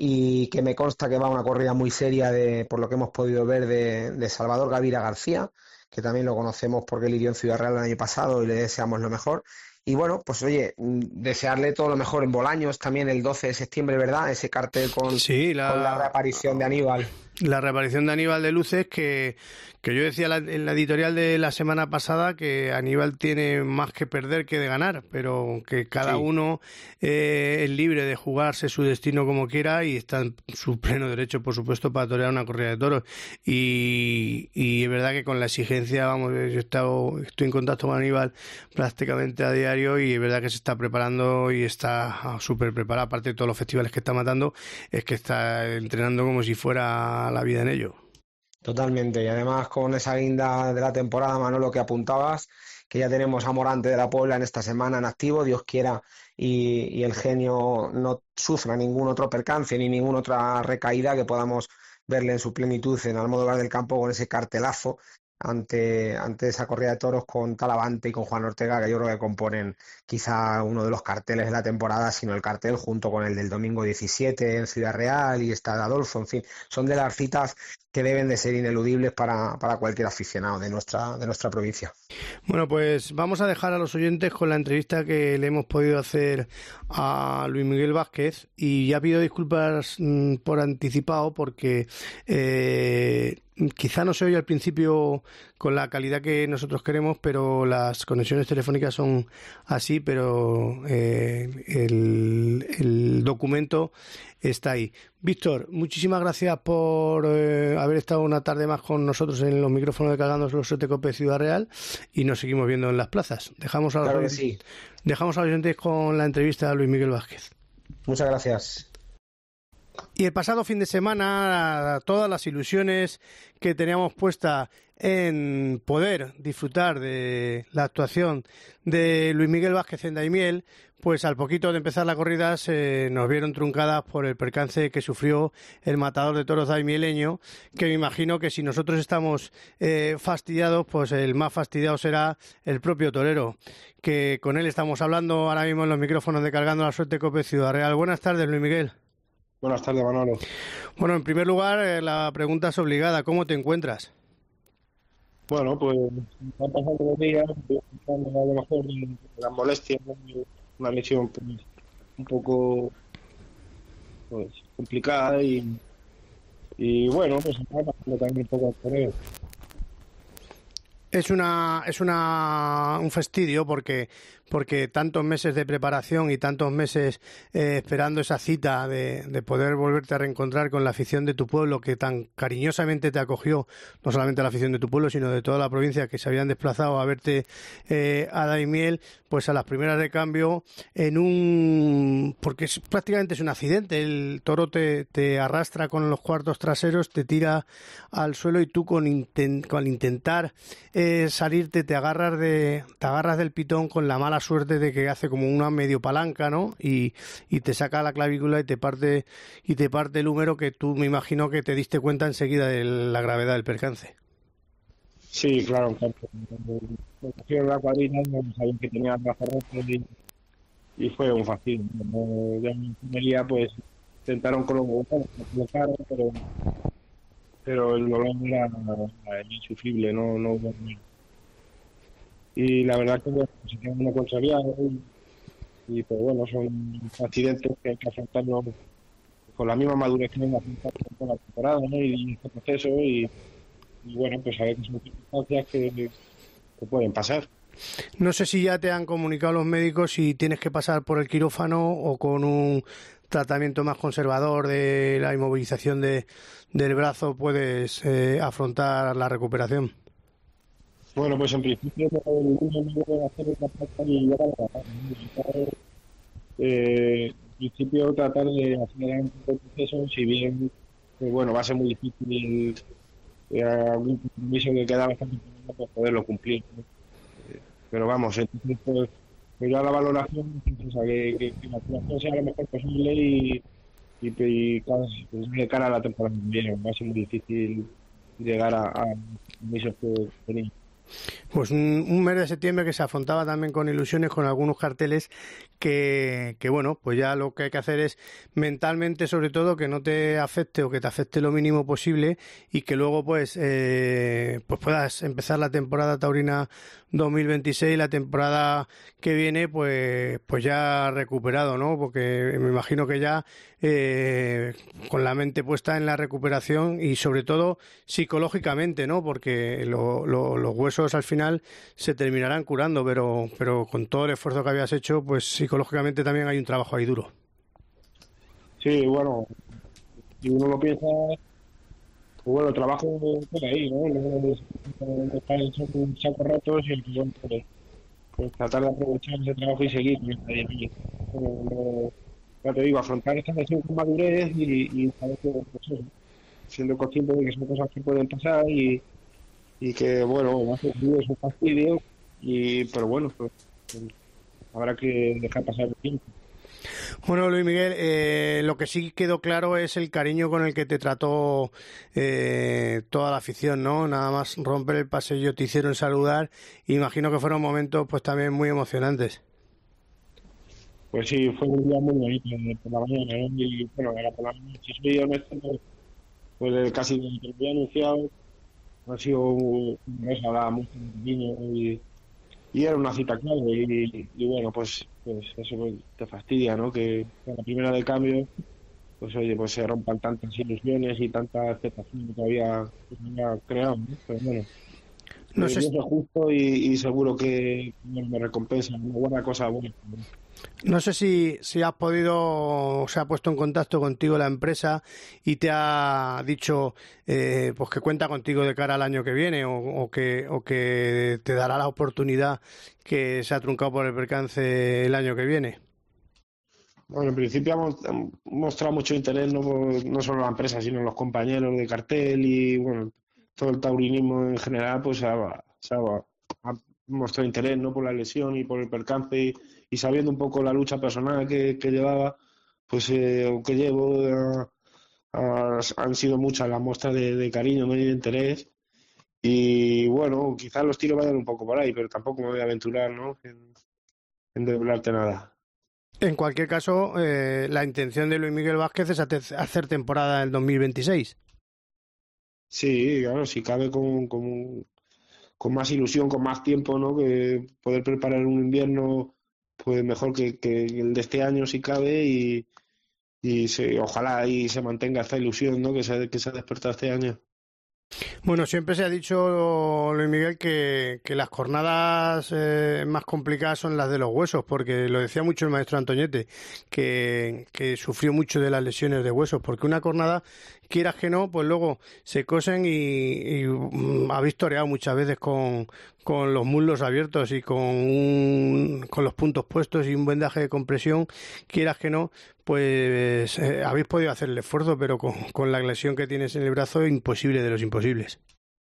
y que me consta que va una corrida muy seria, de, por lo que hemos podido ver, de, de Salvador Gavira García, que también lo conocemos porque lidió en Ciudad Real el año pasado y le deseamos lo mejor. Y bueno, pues oye, desearle todo lo mejor en Bolaños también el doce de septiembre, ¿verdad? Ese cartel con, sí, la... con la reaparición de Aníbal. La reaparición de Aníbal de Luces, que, que yo decía la, en la editorial de la semana pasada que Aníbal tiene más que perder que de ganar, pero que cada sí. uno eh, es libre de jugarse su destino como quiera y está en su pleno derecho, por supuesto, para torear una corrida de toros. Y, y es verdad que con la exigencia, vamos, yo he estado, estoy en contacto con Aníbal prácticamente a diario y es verdad que se está preparando y está súper preparado, aparte de todos los festivales que está matando, es que está entrenando como si fuera la vida en ello. Totalmente, y además con esa guinda de la temporada, Manolo, que apuntabas, que ya tenemos a Morante de la Puebla en esta semana en activo, Dios quiera, y, y el genio no sufra ningún otro percance ni ninguna otra recaída, que podamos verle en su plenitud en Almodóvar del Campo con ese cartelazo ante, ante esa corrida de toros con Talavante y con Juan Ortega, que yo creo que componen quizá uno de los carteles de la temporada, sino el cartel junto con el del domingo diecisiete en Ciudad Real y está de Adolfo, en fin, son de las citas que deben de ser ineludibles para, para cualquier aficionado de nuestra, de nuestra provincia. Bueno, pues vamos a dejar a los oyentes con la entrevista que le hemos podido hacer a Luis Miguel Vázquez, y ya pido disculpas mmm, por anticipado porque eh, quizá no se oye al principio con la calidad que nosotros queremos, pero las conexiones telefónicas son así, pero eh, el, el documento está ahí. Víctor, muchísimas gracias por eh, haber estado una tarde más con nosotros en los micrófonos de Cargando los Siete Cope Ciudad Real, y nos seguimos viendo en las plazas. Dejamos a los, claro que sí. Dejamos a los oyentes con la entrevista a Luis Miguel Vázquez. Muchas gracias. Y el pasado fin de semana, todas las ilusiones que teníamos puestas en poder disfrutar de la actuación de Luis Miguel Vázquez en Daimiel, pues al poquito de empezar la corrida se nos vieron truncadas por el percance que sufrió el matador de toros daimieleño, que me imagino que si nosotros estamos eh, fastidiados, pues el más fastidiado será el propio torero, que con él estamos hablando ahora mismo en los micrófonos de Cargando la Suerte Cope Ciudad Real. Buenas tardes, Luis Miguel. Buenas tardes, Manolo. Bueno, en primer lugar, eh, la pregunta es obligada. ¿Cómo te encuentras? Bueno, pues han pasado los días, a lo mejor las molestias, una lesión pues, un poco pues, complicada y, y bueno, pues está pasando también un poco por ello. Es una es una un fastidio porque porque tantos meses de preparación y tantos meses eh, esperando esa cita de, de poder volverte a reencontrar con la afición de tu pueblo, que tan cariñosamente te acogió, no solamente la afición de tu pueblo, sino de toda la provincia, que se habían desplazado a verte eh, a Daimiel, pues a las primeras de cambio, en un porque es, prácticamente es un accidente, el toro te, te arrastra con los cuartos traseros, te tira al suelo y tú con, inten, con intentar eh, salirte te agarras de te agarras del pitón con la mala suerte de que hace como una medio palanca, ¿no? Y, y te saca la clavícula y te parte y te parte el húmero, que tú me imagino que te diste cuenta enseguida de la gravedad del percance. Sí, claro, cuando me cogieron la cuadrilla no sabían que tenía el brazo roto y, y fue un fastidio. Ya en el día pues intentaron colocar, pero pero el dolor era, era insufrible, no no hubo. Y la verdad que bueno, se quedó una contrariada y, y pues bueno, son accidentes que hay que afrontarlos con la misma madurez que afrontar con la temporada, ¿no? Y, y este proceso y, y bueno, pues a ver que son circunstancias que, que pueden pasar. No sé si ya te han comunicado los médicos si tienes que pasar por el quirófano o con un tratamiento más conservador de la inmovilización de, del brazo puedes eh, afrontar la recuperación. Bueno, pues en principio el lunes me voy a hacer la práctica y llegar a la eh, en principio tratar de acelerar un poco el proceso, si bien eh, bueno, va a ser muy difícil eh, algún compromiso que queda bastante pues poderlo cumplir, ¿no? Eh, pero vamos, entonces pues, pues ya la valoración o sea, que, que, que la actuación sea lo mejor posible y, y, y casi, pues, de cara a la temporada que viene va a ser muy difícil llegar a, a compromisos que tenéis. Pues un, un mes de septiembre que se afrontaba también con ilusiones, con algunos carteles que, que, bueno, pues ya lo que hay que hacer es mentalmente, sobre todo, que no te afecte o que te afecte lo mínimo posible y que luego pues, eh, pues puedas empezar la temporada taurina dos mil veintiséis, la temporada que viene, pues, pues ya recuperado, ¿no? Porque me imagino que ya eh, con la mente puesta en la recuperación y sobre todo psicológicamente, ¿no? Porque lo, lo, los huesos al final se terminarán curando, pero, pero con todo el esfuerzo que habías hecho, pues psicológicamente también hay un trabajo ahí duro. Sí, bueno, si uno lo piensa, pues bueno, el trabajo por ahí, ¿no? No es- no estar hecho un saco ratos y bueno, pues, pues tratar de aprovechar ese trabajo y seguir con esta dinámica. No, no- ya te digo, afrontar esta lesión con madurez y, y saber que, pues, eso, siendo consciente de que son cosas que pueden pasar y, y que, bueno, va a ser es un fastidio, y, pero bueno, pues, pues, habrá que dejar pasar el tiempo. Bueno, Luis Miguel, eh, lo que sí quedó claro es el cariño con el que te trató eh, toda la afición, ¿no? Nada más romper el pasillo te hicieron saludar. Imagino que fueron momentos pues también muy emocionantes. Pues sí, fue un día muy bonito eh, por la mañana, ¿no? Y bueno, era por la mañana, si soy honesto, pues, pues eh, casi desde que lo había anunciado, ha sido un mes, hablaba mucho con el niño y, y era una cita clave. Y, y bueno, pues, pues eso pues, te fastidia, ¿no? Que con la primera de cambio, pues oye, pues se rompan tantas ilusiones y tanta expectación que había, que se había creado, ¿no? Pero bueno, No eh, sé, Dios es justo y, y seguro que bueno, me recompensa, una buena cosa buena. ¿No? no sé si, si has podido, o se ha puesto en contacto contigo la empresa y te ha dicho eh, pues que cuenta contigo de cara al año que viene o, o que, o que te dará la oportunidad que se ha truncado por el percance el año que viene. Bueno, en principio hemos hemos mostrado mucho interés, no, por- no solo la empresa, sino los compañeros de cartel y bueno, todo el taurinismo en general, pues ha, se ha, ha mostrado interés, ¿no? Por la lesión y por el percance y, y sabiendo un poco la lucha personal que, que llevaba, pues eh, o que llevo, eh, ah, han sido muchas las muestras de, de cariño, ¿no? Y de interés. Y bueno, quizás los tiros vayan un poco por ahí, pero tampoco me voy a aventurar, ¿no? En, en desvelarte nada. En cualquier caso, eh, la intención de Luis Miguel Vázquez es hace- hacer temporada en el dos mil veintiséis. Sí, claro, si cabe con, con, con más ilusión, con más tiempo, ¿no? Que poder preparar un invierno pues mejor que, que el de este año si cabe y, y se, ojalá y se mantenga esta ilusión, ¿no? Que se, que se ha despertado este año. Bueno, siempre se ha dicho, Luis Miguel, que, que las jornadas eh, más complicadas son las de los huesos, porque lo decía mucho el maestro Antoñete, que, que sufrió mucho de las lesiones de huesos, porque una jornada, quieras que no, pues luego se cosen y, y mm, habéis toreado muchas veces con, con los muslos abiertos y con, un- con los puntos puestos y un vendaje de compresión, quieras que no, pues eh, habéis podido hacer el esfuerzo, pero con, con la lesión que tienes en el brazo, imposible de los imposibles.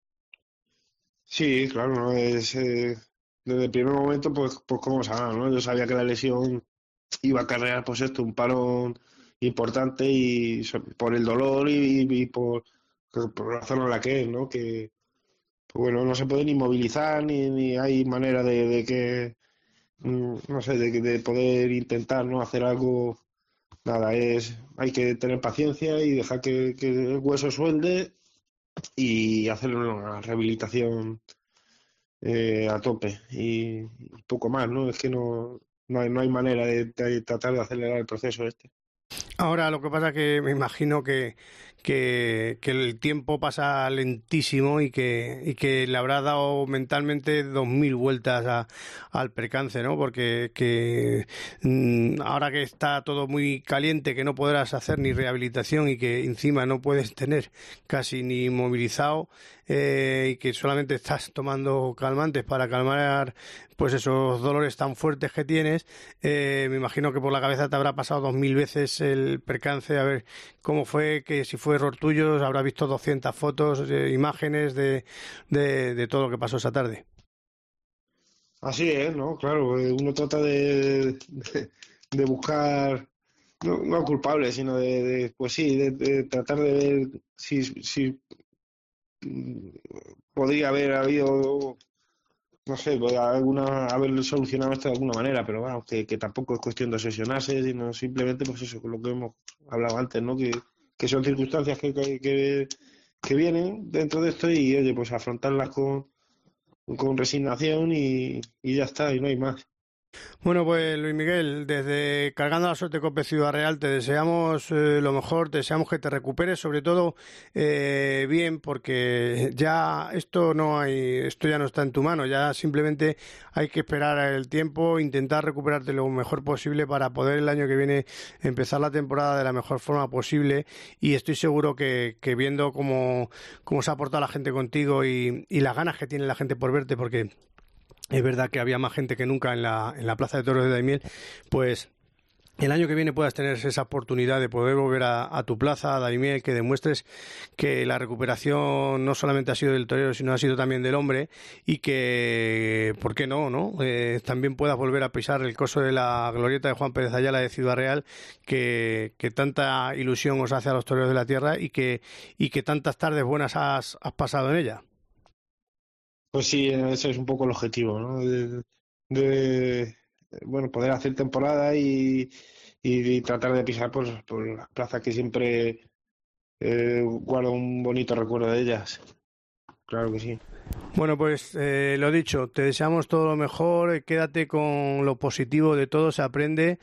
Sí, claro, ¿no? Es, eh, desde el primer momento, pues, pues cómo sabrá, ¿no? Yo sabía que la lesión iba a acarrear, pues esto, un parón importante y so- por el dolor y, y por, por la zona en la que es, ¿no? Que, pues bueno, no se puede ni movilizar ni, ni hay manera de, de que, mm, no sé, de, que- de poder intentar, ¿no? Hacer algo, nada, es, hay que tener paciencia y dejar que, que el hueso suelde y hacer una rehabilitación eh, a tope y, y poco más, ¿no? Es que no, no hay, no hay manera de, de tratar de acelerar el proceso este. Ahora lo que pasa es que me imagino que, que, que el tiempo pasa lentísimo y que, y que le habrá dado mentalmente dos mil vueltas a, al percance, ¿no? Porque que, mm, ahora que está todo muy caliente, que no podrás hacer ni rehabilitación y que encima no puedes tener casi ni movilizado eh, y que solamente estás tomando calmantes para calmar pues esos dolores tan fuertes que tienes, eh, me imagino que por la cabeza te habrá pasado dos mil veces el percance, a ver cómo fue, que si fue error tuyo, habrás visto doscientas fotos, eh, imágenes de, de, de todo lo que pasó esa tarde. Así es, ¿no? Claro, eh, uno trata de, de, de buscar, no, no culpables, sino de, de, pues sí, de, de tratar de ver si, si mm, podría haber habido, no sé, pues, alguna, haber solucionado esto de alguna manera, pero bueno, que, que tampoco es cuestión de obsesionarse, sino simplemente, pues eso, con lo que hemos hablado antes, ¿no? Que, que son circunstancias que, que, que, que vienen dentro de esto y, oye, pues afrontarlas con, con resignación y, y ya está, y no hay más. Bueno, pues Luis Miguel, desde Cargando la Suerte Cope Ciudad Real, te deseamos eh, lo mejor, te deseamos que te recuperes, sobre todo eh, bien, porque ya esto no hay, esto ya no está en tu mano, ya simplemente hay que esperar el tiempo, intentar recuperarte lo mejor posible para poder el año que viene empezar la temporada de la mejor forma posible, y estoy seguro que, que viendo cómo, cómo se ha portado la gente contigo y, y las ganas que tiene la gente por verte, porque es verdad que había más gente que nunca en la, en la Plaza de Toros de Daimiel, pues el año que viene puedas tener esa oportunidad de poder volver a, a tu plaza, a Daimiel, que demuestres que la recuperación no solamente ha sido del torero, sino ha sido también del hombre, y que, ¿por qué no?, ¿no? Eh, también puedas volver a pisar el coso de la glorieta de Juan Pérez Ayala de Ciudad Real, que, que tanta ilusión os hace a los toreros de la tierra y que, y que tantas tardes buenas has, has pasado en ella. Pues sí, ese es un poco el objetivo, ¿no? De, de bueno, poder hacer temporada y, y, y tratar de pisar por, por las plazas que siempre eh, guardo un bonito recuerdo de ellas. Claro que sí. Bueno, pues eh, lo dicho, te deseamos todo lo mejor, quédate con lo positivo de todo, se aprende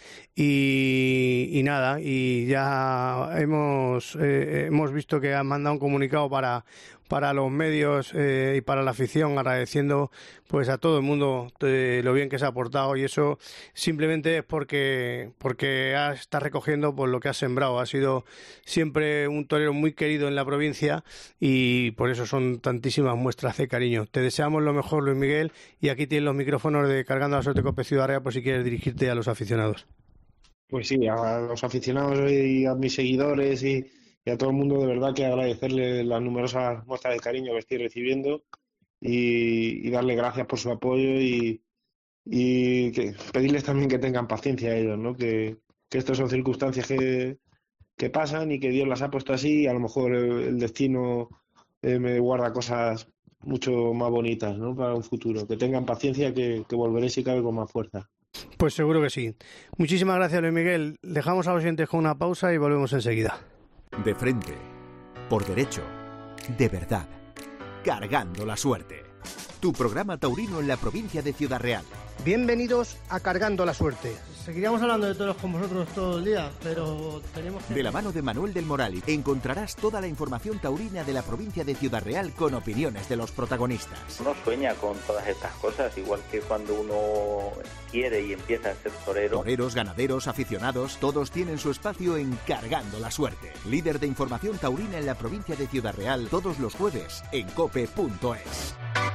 y, y nada, y ya hemos eh, hemos visto que han mandado un comunicado para para los medios eh, y para la afición, agradeciendo pues a todo el mundo de lo bien que se ha portado, y eso simplemente es porque porque estás recogiendo pues lo que has sembrado. Ha sido siempre un torero muy querido en la provincia y por eso son tantísimas muestras de cariño. Te deseamos lo mejor, Luis Miguel, y aquí tienes los micrófonos de Cargando la Suerte Cope Ciudad Real por si quieres dirigirte a los aficionados. Pues sí, a los aficionados y a mis seguidores y y a todo el mundo, de verdad que agradecerle las numerosas muestras de cariño que estoy recibiendo y, y darle gracias por su apoyo y, y que, pedirles también que tengan paciencia a ellos, ¿no? Que, que estas son circunstancias que, que pasan y que Dios las ha puesto así, y a lo mejor el, el destino eh, me guarda cosas mucho más bonitas, ¿no? Para un futuro. Que tengan paciencia, que, que volveré si cabe con más fuerza. Pues seguro que sí. Muchísimas gracias, Luis Miguel. Dejamos a los oyentes con una pausa y volvemos enseguida. De frente, por derecho, de verdad, Cargando la Suerte. Tu programa taurino en la provincia de Ciudad Real. Bienvenidos a Cargando la Suerte. Seguiríamos hablando de toros con vosotros todo el día, pero tenemos que... De la mano de Manuel del Moral encontrarás toda la información taurina de la provincia de Ciudad Real con opiniones de los protagonistas. Uno sueña con todas estas cosas, igual que cuando uno quiere y empieza a ser torero. Toreros, ganaderos, aficionados, todos tienen su espacio en Cargando la Suerte. Líder de información taurina en la provincia de Ciudad Real, todos los jueves en cope punto es.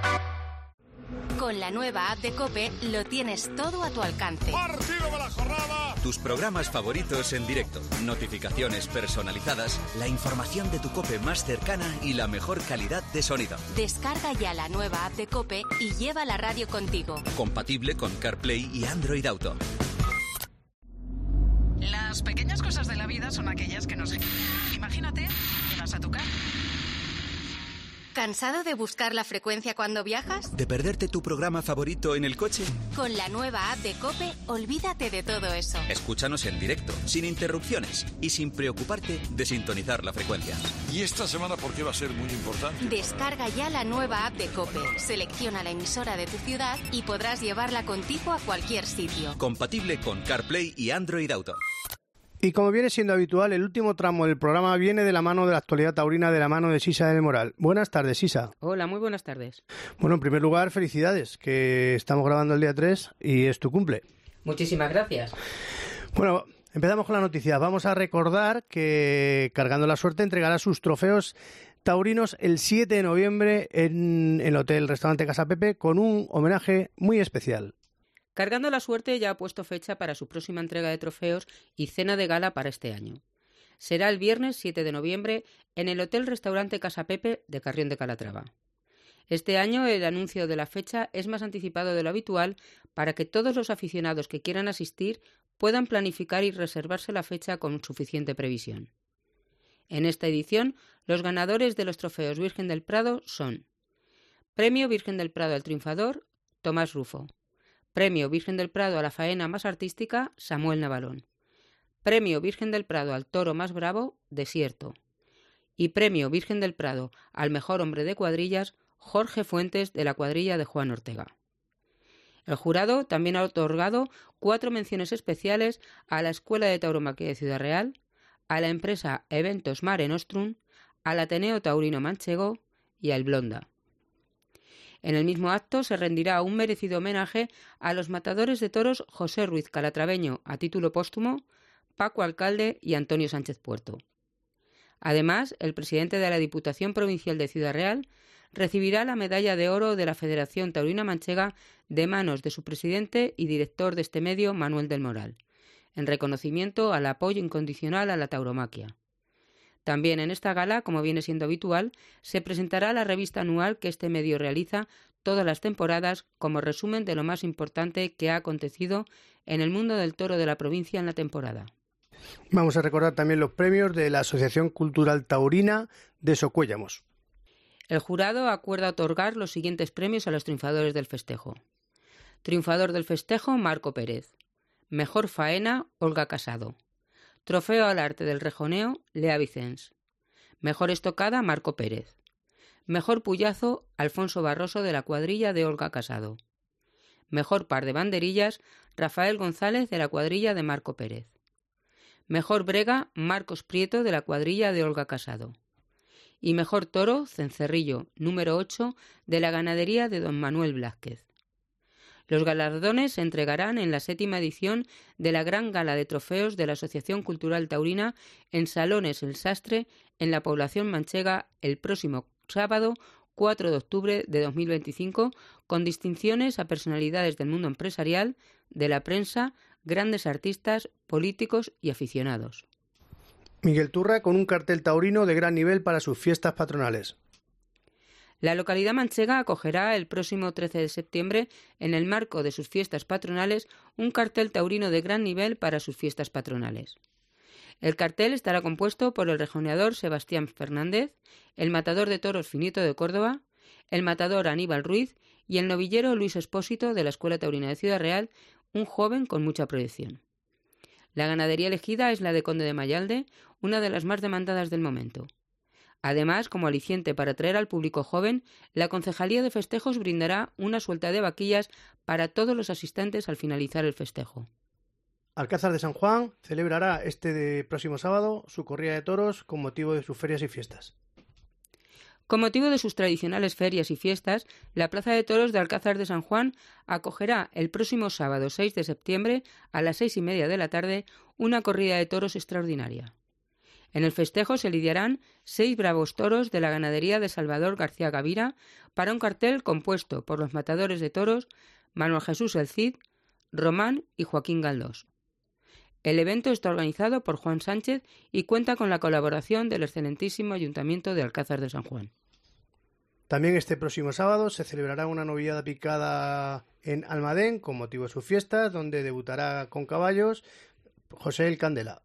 Con la nueva app de COPE lo tienes todo a tu alcance. ¡Partido de la jornada! Tus programas favoritos en directo, notificaciones personalizadas, la información de tu COPE más cercana y la mejor calidad de sonido. Descarga ya la nueva app de COPE y lleva la radio contigo. Compatible con CarPlay y Android Auto. Las pequeñas cosas de la vida son aquellas que nos... Imagínate, llegas a tu casa. ¿Cansado de buscar la frecuencia cuando viajas? ¿De perderte tu programa favorito en el coche? Con la nueva app de COPE, olvídate de todo eso. Escúchanos en directo, sin interrupciones y sin preocuparte de sintonizar la frecuencia. ¿Y esta semana por qué va a ser muy importante? Descarga ya la nueva app de COPE, selecciona la emisora de tu ciudad y podrás llevarla contigo a cualquier sitio. Compatible con CarPlay y Android Auto. Y como viene siendo habitual, el último tramo del programa viene de la mano de la actualidad taurina, de la mano de Sisa del Moral. Buenas tardes, Sisa. Hola, muy buenas tardes. Bueno, en primer lugar, felicidades, que estamos grabando el día tres y es tu cumple. Muchísimas gracias. Bueno, empezamos con la noticia. Vamos a recordar que Cargando la Suerte entregará sus trofeos taurinos el siete de noviembre en el Hotel Restaurante Casa Pepe con un homenaje muy especial. Cargando la Suerte ya ha puesto fecha para su próxima entrega de trofeos y cena de gala para este año. Será el viernes siete de noviembre en el Hotel Restaurante Casa Pepe de Carrión de Calatrava. Este año el anuncio de la fecha es más anticipado de lo habitual para que todos los aficionados que quieran asistir puedan planificar y reservarse la fecha con suficiente previsión. En esta edición, los ganadores de los trofeos Virgen del Prado son: Premio Virgen del Prado al Triunfador, Tomás Rufo. Premio Virgen del Prado a la faena más artística, Samuel Navalón. Premio Virgen del Prado al toro más bravo, Desierto. Y Premio Virgen del Prado al mejor hombre de cuadrillas, Jorge Fuentes, de la cuadrilla de Juan Ortega. El jurado también ha otorgado cuatro menciones especiales a la Escuela de Tauromaquia de Ciudad Real, a la empresa Eventos Mare Nostrum, al Ateneo Taurino Manchego y al Blonda. En el mismo acto se rendirá un merecido homenaje a los matadores de toros José Ruiz Calatraveño a título póstumo, Paco Alcalde y Antonio Sánchez Puerto. Además, el presidente de la Diputación Provincial de Ciudad Real recibirá la medalla de oro de la Federación Taurina Manchega de manos de su presidente y director de este medio, Manuel del Moral, en reconocimiento al apoyo incondicional a la tauromaquia. También en esta gala, como viene siendo habitual, se presentará la revista anual que este medio realiza todas las temporadas como resumen de lo más importante que ha acontecido en el mundo del toro de la provincia en la temporada. Vamos a recordar también los premios de la Asociación Cultural Taurina de Socuéllamos. El jurado acuerda otorgar los siguientes premios a los triunfadores del festejo. Triunfador del festejo, Marco Pérez. Mejor faena, Olga Casado. Trofeo al arte del rejoneo, Lea Vicens. Mejor estocada, Marco Pérez. Mejor puyazo, Alfonso Barroso, de la cuadrilla de Olga Casado. Mejor par de banderillas, Rafael González, de la cuadrilla de Marco Pérez. Mejor brega, Marcos Prieto, de la cuadrilla de Olga Casado. Y mejor toro, Cencerrillo, número ocho, de la ganadería de don Manuel Blázquez. Los galardones se entregarán en la séptima edición de la Gran Gala de Trofeos de la Asociación Cultural Taurina en Salones El Sastre, en la población manchega, el próximo sábado cuatro de octubre de dos mil veinticinco, con distinciones a personalidades del mundo empresarial, de la prensa, grandes artistas, políticos y aficionados. Miguel Turra con un cartel taurino de gran nivel para sus fiestas patronales. La localidad manchega acogerá el próximo trece de septiembre, en el marco de sus fiestas patronales, un cartel taurino de gran nivel para sus fiestas patronales. El cartel estará compuesto por el rejoneador Sebastián Fernández, el matador de toros Finito de Córdoba, el matador Aníbal Ruiz y el novillero Luis Espósito de la Escuela Taurina de Ciudad Real, un joven con mucha proyección. La ganadería elegida es la de Conde de Mayalde, una de las más demandadas del momento. Además, como aliciente para atraer al público joven, la Concejalía de Festejos brindará una suelta de vaquillas para todos los asistentes al finalizar el festejo. Alcázar de San Juan celebrará este de próximo sábado su corrida de toros con motivo de sus ferias y fiestas. Con motivo de sus tradicionales ferias y fiestas, la Plaza de Toros de Alcázar de San Juan acogerá el próximo sábado seis de septiembre a las seis y media de la tarde una corrida de toros extraordinaria. En el festejo se lidiarán seis bravos toros de la ganadería de Salvador García Gavira para un cartel compuesto por los matadores de toros Manuel Jesús El Cid, Román y Joaquín Galdós. El evento está organizado por Juan Sánchez y cuenta con la colaboración del excelentísimo Ayuntamiento de Alcázar de San Juan. También este próximo sábado se celebrará una novillada picada en Almadén con motivo de sus fiestas, donde debutará con caballos José el Candela.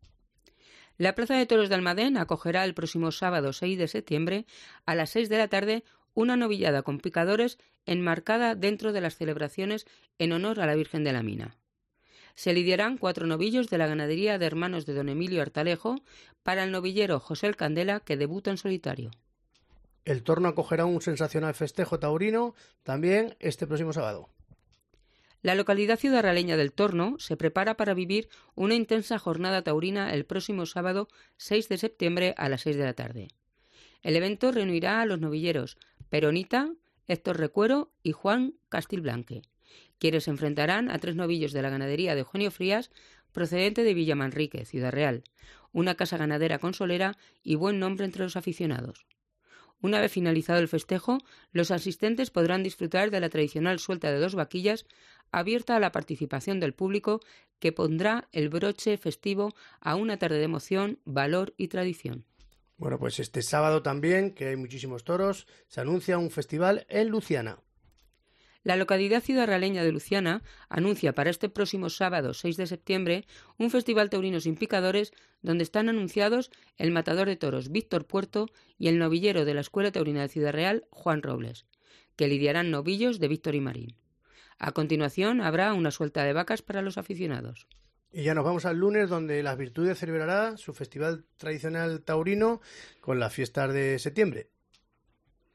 La Plaza de Toros de Almadén acogerá el próximo sábado seis de septiembre a las seis de la tarde una novillada con picadores enmarcada dentro de las celebraciones en honor a la Virgen de la Mina. Se lidiarán cuatro novillos de la ganadería de hermanos de don Emilio Artalejo para el novillero José el Candela, que debuta en solitario. El Torno acogerá un sensacional festejo taurino también este próximo sábado. La localidad ciudadraleña del Torno se prepara para vivir una intensa jornada taurina el próximo sábado seis de septiembre a las seis de la tarde. El evento reunirá a los novilleros Peronita, Héctor Recuero y Juan Castilblanque, quienes se enfrentarán a tres novillos de la ganadería de Eugenio Frías, procedente de Villamanrique, Ciudad Real, una casa ganadera consolera y buen nombre entre los aficionados. Una vez finalizado el festejo, los asistentes podrán disfrutar de la tradicional suelta de dos vaquillas, abierta a la participación del público, que pondrá el broche festivo a una tarde de emoción, valor y tradición. Bueno, pues este sábado también, que hay muchísimos toros, se anuncia un festival en Luciana. La localidad ciudadraleña de Luciana anuncia para este próximo sábado seis de septiembre un festival taurino sin picadores donde están anunciados el matador de toros Víctor Puerto y el novillero de la Escuela Taurina de Ciudad Real, Juan Robles, que lidiarán novillos de Víctor y Marín. A continuación habrá una suelta de vacas para los aficionados. Y ya nos vamos al lunes, donde Las Virtudes celebrará su festival tradicional taurino con las fiestas de septiembre.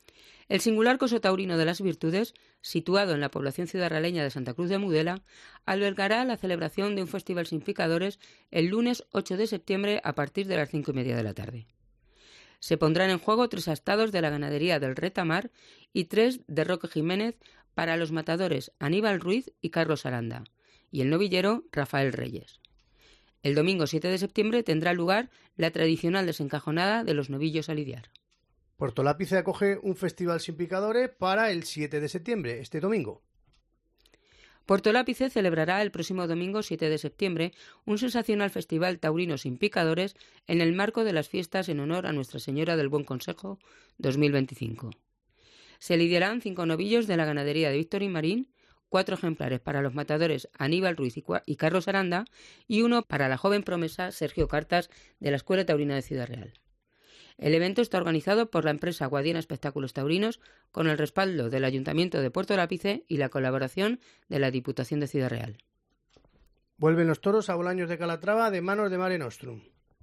El singular coso taurino de las Virtudes, situado en la población ciudadraleña de Santa Cruz de Mudela, albergará la celebración de un festival sin picadores el lunes ocho de septiembre a partir de las cinco y media de la tarde. Se pondrán en juego tres astados de la ganadería del Retamar y tres de Roque Jiménez para los matadores Aníbal Ruiz y Carlos Aranda, y el novillero Rafael Reyes. El domingo siete de septiembre tendrá lugar la tradicional desencajonada de los novillos a lidiar. Puerto Lápice acoge un festival sin picadores para el siete de septiembre, este domingo. Puerto Lápice celebrará el próximo domingo siete de septiembre un sensacional festival taurino sin picadores en el marco de las fiestas en honor a Nuestra Señora del Buen Consejo dos mil veinticinco. Se lidiarán cinco novillos de la ganadería de Víctor y Marín, cuatro ejemplares para los matadores Aníbal Ruiz y Carlos Aranda y uno para la joven promesa Sergio Cartas de la Escuela Taurina de Ciudad Real. El evento está organizado por la empresa Guadiana Espectáculos Taurinos con el respaldo del Ayuntamiento de Puerto Lápice y la colaboración de la Diputación de Ciudad Real. Vuelven los toros a Bolaños de Calatrava de manos de Mare Nostrum.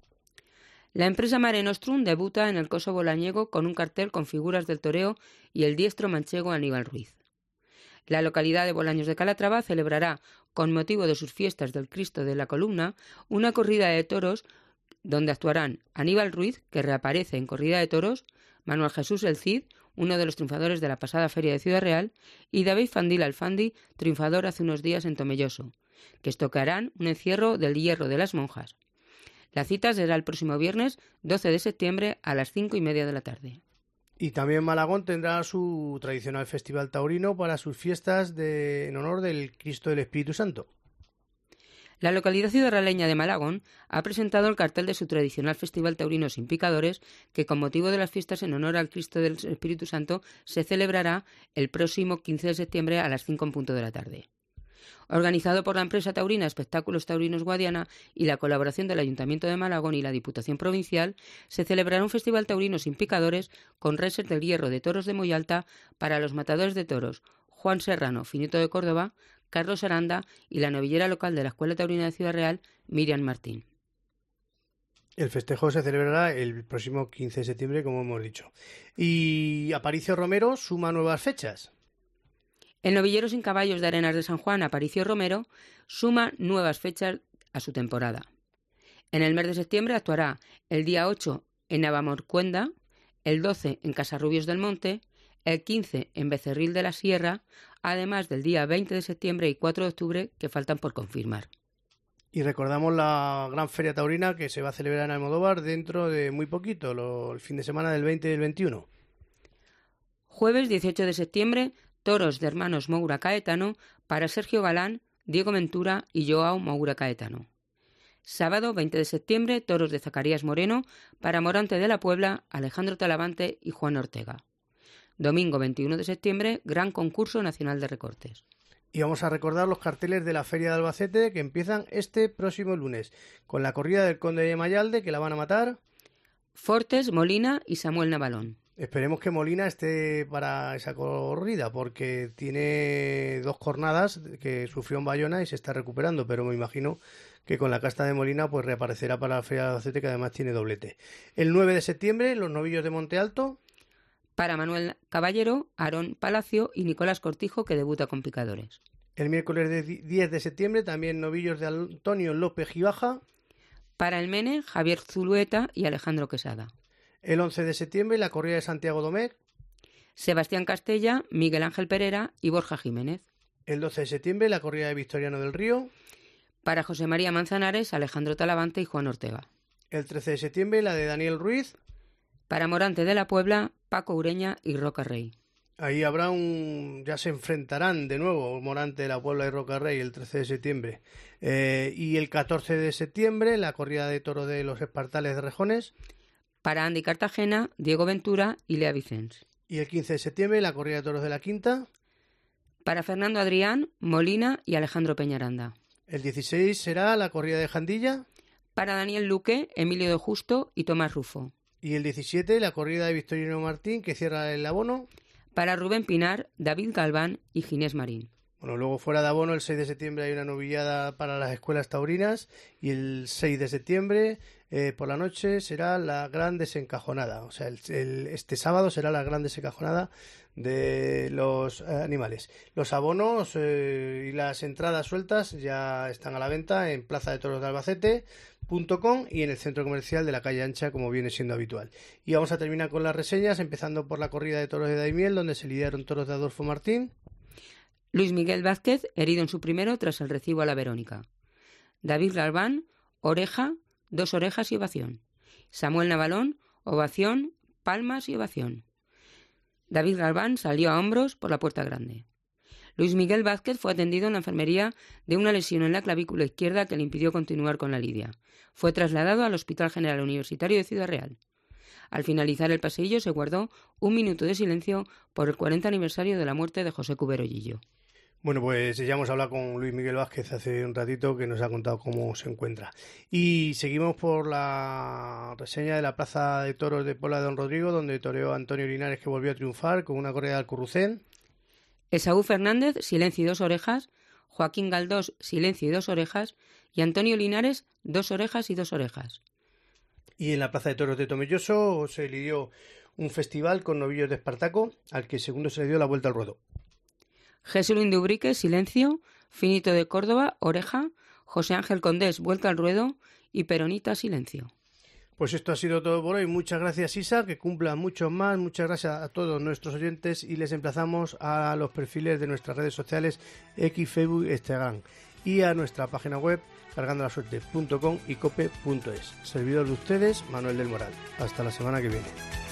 La empresa Mare Nostrum debuta en el coso bolañego con un cartel con figuras del toreo y el diestro manchego Aníbal Ruiz. La localidad de Bolaños de Calatrava celebrará, con motivo de sus fiestas del Cristo de la Columna, una corrida de toros donde actuarán Aníbal Ruiz, que reaparece en Corrida de Toros, Manuel Jesús el Cid, uno de los triunfadores de la pasada Feria de Ciudad Real, y David Fandil Alfandi, triunfador hace unos días en Tomelloso, que estoquearán un encierro del Hierro de las Monjas. La cita será el próximo viernes doce de septiembre a las cinco y media de la tarde. Y también Malagón tendrá su tradicional festival taurino para sus fiestas de, en honor del Cristo del Espíritu Santo. La localidad ciudadraleña de Malagón ha presentado el cartel de su tradicional festival taurino sin picadores, que con motivo de las fiestas en honor al Cristo del Espíritu Santo se celebrará el próximo quince de septiembre a las cinco en punto de la tarde. Organizado por la empresa taurina Espectáculos Taurinos Guadiana y la colaboración del Ayuntamiento de Malagón y la Diputación Provincial, se celebrará un festival taurino sin picadores con reses del Hierro de Toros de Moyalta para los matadores de toros Juan Serrano, Finito de Córdoba, Carlos Aranda y la novillera local de la Escuela Taurina de Ciudad Real, Miriam Martín. El festejo se celebrará el próximo quince de septiembre, como hemos dicho. Y Aparicio Romero suma nuevas fechas. El novillero sin caballos de Arenas de San Juan, Aparicio Romero, suma nuevas fechas a su temporada. En el mes de septiembre actuará el día ocho en Navamorcuenda, el doce en Casarrubios del Monte, el quince en Becerril de la Sierra, además del día veinte de septiembre y cuatro de octubre que faltan por confirmar. Y recordamos la gran feria taurina que se va a celebrar en Almodóvar dentro de muy poquito, lo, el fin de semana del veinte y del veintiuno. Jueves dieciocho de septiembre, toros de hermanos Moura Caetano para Sergio Galán, Diego Ventura y Joao Moura Caetano. Sábado veinte de septiembre, toros de Zacarías Moreno para Morante de la Puebla, Alejandro Talavante y Juan Ortega. Domingo veintiuno de septiembre, gran concurso nacional de recortes. Y vamos a recordar los carteles de la Feria de Albacete que empiezan este próximo lunes, con la corrida del Conde de Mayalde, que la van a matar Fortes, Molina y Samuel Navalón. Esperemos que Molina esté para esa corrida, porque tiene dos jornadas que sufrió en Bayona y se está recuperando, pero me imagino que con la casta de Molina pues reaparecerá para la Feria de Albacete, que además tiene doblete. El nueve de septiembre, los novillos de Monte Alto para Manuel Caballero, Aarón Palacio y Nicolás Cortijo, que debuta con picadores. El miércoles de diez de septiembre, también novillos de Antonio López Gibaja. Para el Mene, Javier Zulueta y Alejandro Quesada. El once de septiembre, la corrida de Santiago Domecq. Sebastián Castella, Miguel Ángel Pereira y Borja Jiménez. El doce de septiembre, la corrida de Victoriano del Río. Para José María Manzanares, Alejandro Talavante y Juan Ortega. El trece de septiembre, la de Daniel Ruiz. Para Morante de la Puebla, Paco Ureña y Roca Rey. Ahí habrá un... ya se enfrentarán de nuevo Morante de la Puebla y Roca Rey el trece de septiembre. Eh, y el catorce de septiembre, la corrida de toro de los Espartales de Rejones. Para Andy Cartagena, Diego Ventura y Lea Vicens. Y el quince de septiembre, la corrida de toros de la Quinta. Para Fernando Adrián, Molina y Alejandro Peñaranda. El dieciséis será la corrida de Jandilla. Para Daniel Luque, Emilio de Justo y Tomás Rufo. Y el diecisiete, la corrida de Victorino Martín, que cierra el abono. Para Rubén Pinar, David Galván y Ginés Marín. Bueno, luego fuera de abono, el seis de septiembre hay una novillada para las escuelas taurinas y el seis de septiembre eh, por la noche será la gran desencajonada. O sea, el, el, este sábado será la gran desencajonada de los eh, animales. Los abonos eh, y las entradas sueltas ya están a la venta en plaza de toros de albacete punto com y en el centro comercial de la calle Ancha, como viene siendo habitual. Y vamos a terminar con las reseñas, empezando por la corrida de toros de Daimiel, donde se lidiaron toros de Adolfo Martín. Luis Miguel Vázquez, herido en su primero tras el recibo a la Verónica. David Galván, oreja, dos orejas y ovación. Samuel Navalón, ovación, palmas y ovación. David Galván salió a hombros por la puerta grande. Luis Miguel Vázquez fue atendido en la enfermería de una lesión en la clavícula izquierda que le impidió continuar con la lidia. Fue trasladado al Hospital General Universitario de Ciudad Real. Al finalizar el paseillo se guardó un minuto de silencio por el cuarenta aniversario de la muerte de José Cubero Lillo. Bueno, pues ya hemos hablado con Luis Miguel Vázquez hace un ratito, que nos ha contado cómo se encuentra. Y seguimos por la reseña de la Plaza de Toros de Pola de Don Rodrigo, donde toreó Antonio Linares, que volvió a triunfar con una corrida de Alcurrucén. Esaú Fernández, silencio y dos orejas. Joaquín Galdós, silencio y dos orejas. Y Antonio Linares, dos orejas y dos orejas. Y en la Plaza de Toros de Tomelloso se lidió un festival con novillos de Espartaco, al que segundo se le dio la vuelta al ruedo. Jesulín de Ubrique, silencio. Finito de Córdoba, oreja. José Ángel Condés, vuelta al ruedo. Y Peronita, silencio. Pues esto ha sido todo por hoy. Muchas gracias, Isa, que cumpla mucho más. Muchas gracias a todos nuestros oyentes y les emplazamos a los perfiles de nuestras redes sociales X, Facebook e Instagram y a nuestra página web cargando la suerte punto com y cope punto es. Servidor de ustedes, Manuel del Moral. Hasta la semana que viene.